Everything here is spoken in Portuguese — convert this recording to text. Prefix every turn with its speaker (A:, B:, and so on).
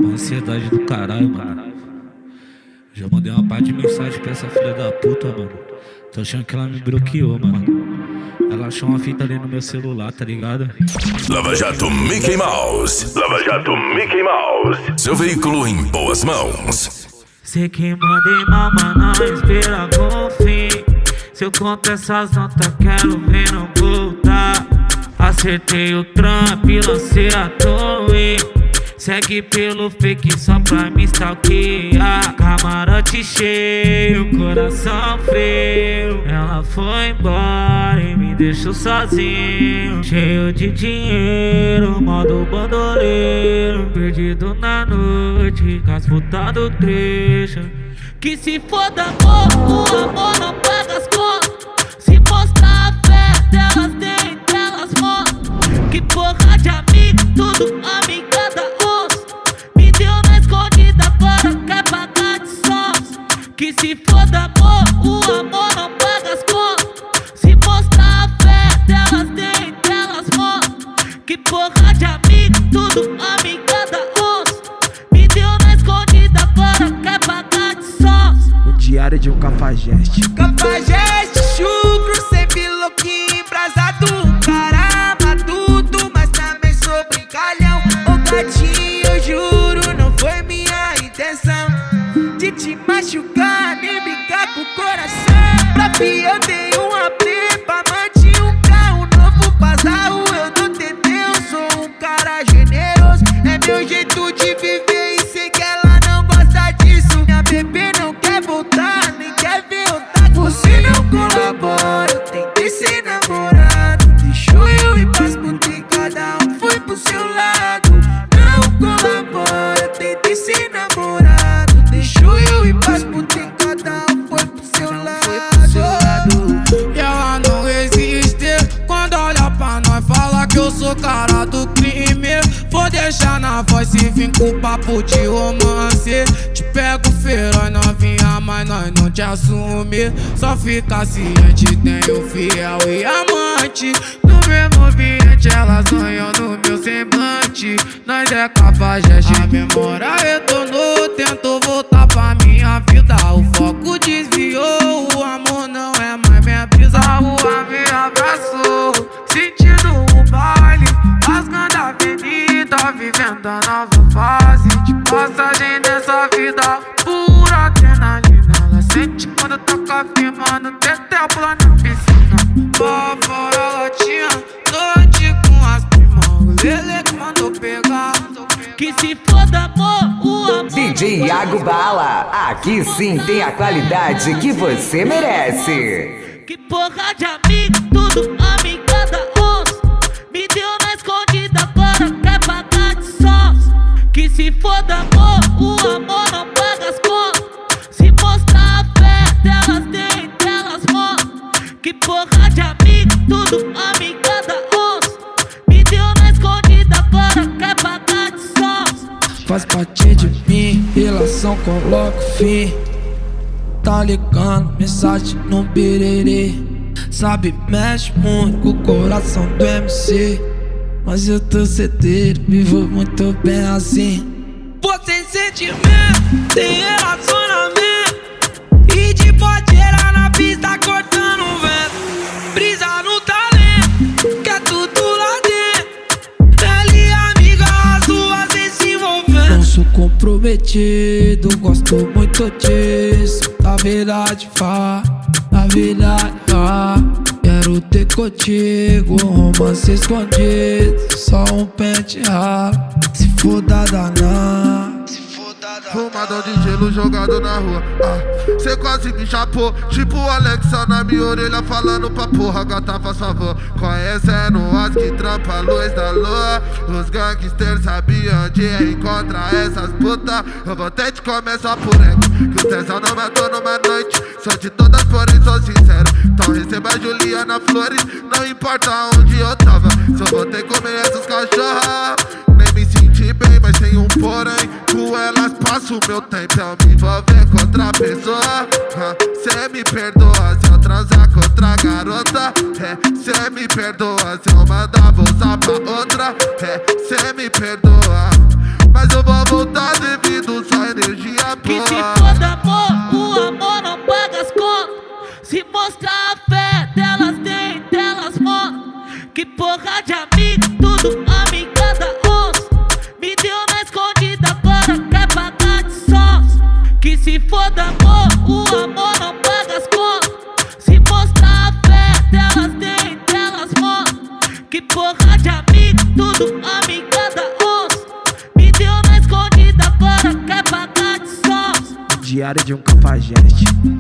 A: uma ansiedade do caralho, mano. Já mandei uma parte de mensagem pra essa filha da puta, mano. Tô achando que ela me bloqueou, mano. Ela achou uma fita ali no meu celular, tá ligado?
B: Lava Jato Mickey Mouse. Lava Jato Mickey Mouse. Seu veículo em boas mãos.
A: Sei que mandei mal, mas não espera com fim. Se eu conto essas notas, quero ver não voltar. Acertei o Trump, lancei a torre. Segue pelo fake só pra me stalkear. Camarote cheio, coração frio. Ela foi embora e me deixou sozinho. Cheio de dinheiro, modo bandoleiro. Perdido na noite, com as putas do trecho. Que se foda amor, o amor não paga as contas. Se mostrar a fé delas, tem delas mostram. Que porra de amigo, tudo amigada onça. Me deu na escondida, agora quer pagar de sons. Que se foda amor, o amor não paga as contas. Se mostrar a fé delas, tem delas mostram. Que porra de amigo, tudo amigada onça. Me deu na escondida, agora quer pagar de sons.
C: O diário de um cafajeste.
D: Cafajeste, chucro, sempre louquinho, embrasado. Caramba, tudo, mas também sou brincalhão. Ô gatinho, eu juro, não foi minha intenção de te machucar, nem brincar com o coração. Pra mim eu dei uma prepa, mantinha um carro novo, bazarro, eu dou TT, eu sou um cara generoso. É meu jeito de viver e sei que ela não gosta disso. Minha bebê não quer voltar, nem quer ver eu tá com você. Não colabora, eu tentei ser namorado. Deixou eu ir pras putas e cada um foi pro seu lado. Não colabora, eu tentei ser namorado. Deixou eu ir pras putas e cada um foi pro seu lado.
E: E ela não resiste quando olha pra nós, fala que eu sou cara do crime. Vou deixar na voz se vir com papo de romance. Te pego feroz novinha, mas nós não te assume. Só fica ciente, tenho fiel e amante. No mesmo ambiente elas sonham no meu semblante. Nós é cafajeste, a memória retornou. Tento voltar pra minha vida, o foco desviou. O amor não é mais minha brisa, a rua me abraçou. Sentindo o baile, rasgando a avenida, vivendo a nova fase de passagem dessa vida. Pura adrenalina, ela sente quando toca firmando. Tetel pula na piscina, lá fora ela tinha noite com as primas. O Lele que mandou pegar.
A: Que se foda amor, o amor.
F: DJ Iago Bala, aqui sim tem a qualidade que você merece.
A: Que porra de amigo, tudo amigada onça. Me deu na escondida, agora quer pagar de sons. Que se foda amor, o amor não paga as contas. Se mostrar a fé delas, tem delas mostram. Que porra de amigo, tudo amigada onça. Me deu na escondida, agora quer pagar de sons.
E: Faz parte de mim, relação coloco fim. Tá ligando, mensagem no birerê. Sabe, mexe muito com o coração do MC. Mas eu tô certeiro, vivo muito bem assim. Você sentimento, tem relacionamento. E de bodeira na pista cortando o vento. Brisa no talento, que é tudo lá dentro. Pele amiga, as duas se envolvendo. Não sou comprometido, gosto muito disso. Na verdade, na verdade, quero ter contigo um romance escondido. Só um pente ralo, se for danar.
G: Fumadão de gelo jogado na rua. Cê quase me chapou, tipo o Alexa na minha orelha falando pra porra, gata faz favor. Conhecendo as que trampa a luz da lua. Os gangsters sabiam onde encontrar essas putas. Eu vou até te comer só por ego, que o tesão não matou numa noite. Sou de todas, porém sou sincero. Então receba a Juliana Flores, não importa onde eu tava. Só vou ter que comer essas cachorras. Nem me senti bem, mas tem um porém. Com elas passo o meu tempo, eu me envolver com outra pessoa. Cê me perdoa se eu transar com outra garota. Cê me perdoa se eu mandar bolsa pra outra. Cê me perdoa, mas eu vou voltar
A: Que porra de amigo, tudo amiga da onça. Me deu na escondida, agora quer pagar de sócio. Que se for da amor, o amor não paga as contas. Se mostrar a fé delas, tem delas mostram. Que porra de amigo, tudo amiga da onça. Me deu na escondida, agora quer pagar de sócio.
C: Diário de um cafajeste.